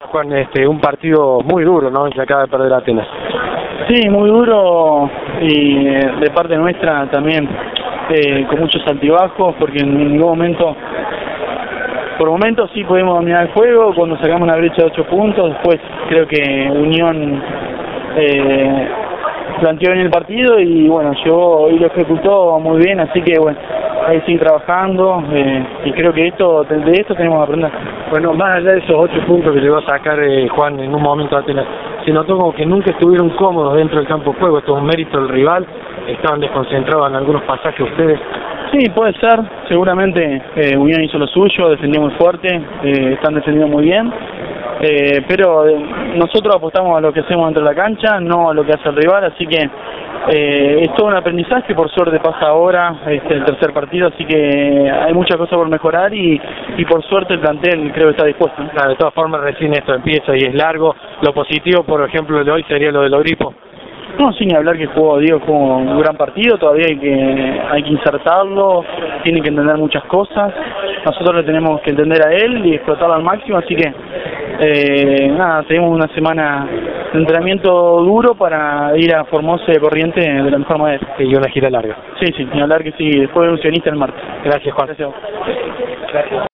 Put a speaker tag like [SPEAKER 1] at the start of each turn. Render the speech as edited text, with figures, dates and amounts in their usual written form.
[SPEAKER 1] Juan, un partido muy duro, ¿no?, que acaba de perder Atenas.
[SPEAKER 2] Sí, muy duro, y de parte nuestra también, con muchos altibajos, porque en ningún momento, por momentos sí pudimos dominar el juego, cuando sacamos una brecha de 8 puntos, después creo que Unión planteó bien el partido y bueno, llegó y lo ejecutó muy bien, así que bueno, hay que seguir trabajando, y creo que de esto tenemos que aprender.
[SPEAKER 1] Bueno, más allá de esos 8 puntos que llegó a sacar Juan en un momento Atenas, se notó como que nunca estuvieron cómodos dentro del campo de juego. Esto es un mérito del rival, estaban desconcentrados en algunos pasajes ustedes.
[SPEAKER 2] Sí, puede ser, seguramente Unión hizo lo suyo, defendió muy fuerte, están defendiendo muy bien, pero nosotros apostamos a lo que hacemos dentro de la cancha, no a lo que hace el rival, así que es todo un aprendizaje, por suerte pasa ahora el tercer partido, así que hay muchas cosas por mejorar y por suerte el plantel creo que está dispuesto.
[SPEAKER 1] Claro, de todas formas recién esto empieza y es largo. Lo positivo, por ejemplo, de hoy sería lo de los gripos.
[SPEAKER 2] No, sin hablar que Diego jugó un gran partido, todavía hay que insertarlo, tiene que entender muchas cosas, nosotros le tenemos que entender a él y explotarlo al máximo, así que nada, tenemos una semana de entrenamiento duro para ir a Formosa de Corrientes de la mejor manera.
[SPEAKER 1] Y una gira larga.
[SPEAKER 2] Sí, sin hablar que sí, después de un sionista el martes.
[SPEAKER 1] Gracias, Juan.
[SPEAKER 2] Gracias.
[SPEAKER 1] Gracias.